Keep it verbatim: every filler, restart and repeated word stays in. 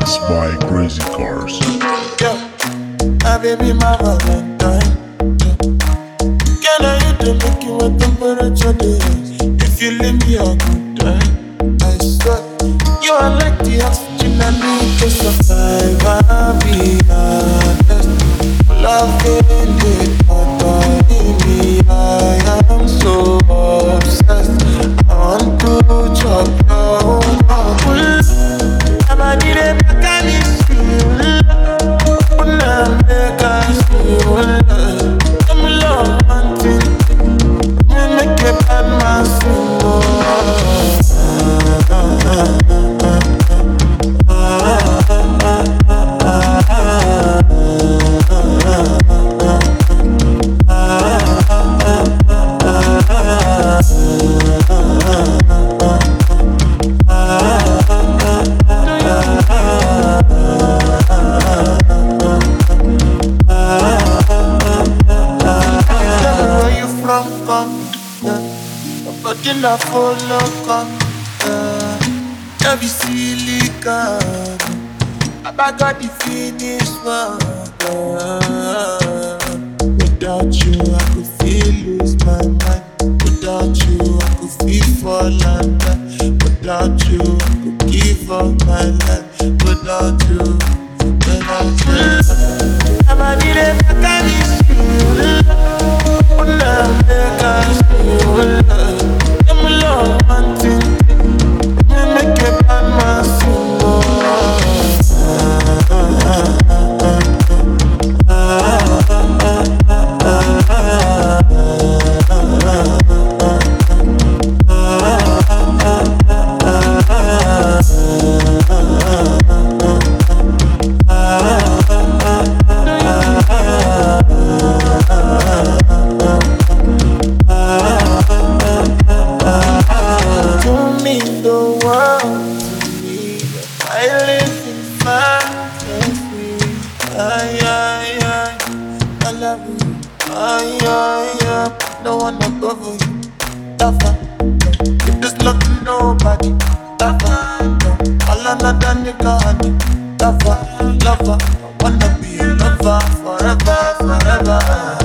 Mixed by Crazy Cars. Yo, my baby, my Valentine. Can I hit the make you a temperature days? If you leave me a good time, I swear you are like the oxygen I need to survive. I'll be honest, loving it, but in me I am so obsessed. I want to chop your apple. I need a mechanic. Una mega soul. I'm love hunting. Me make a bad man I follow come, uh, every silly card. I got the finish work. Uh, without you, I could feel lose my mind. Without you, I could feel fall under. Without you, I could give up my life. Without you, without you, I'm need a mechanic. Una mega soul. Love hunting, me make a bad man sing. No one above you, Dafa. If there's nothing, nobody, Dafa. All another nigga, honey, Dafa, lover. I wanna be a lover forever, forever.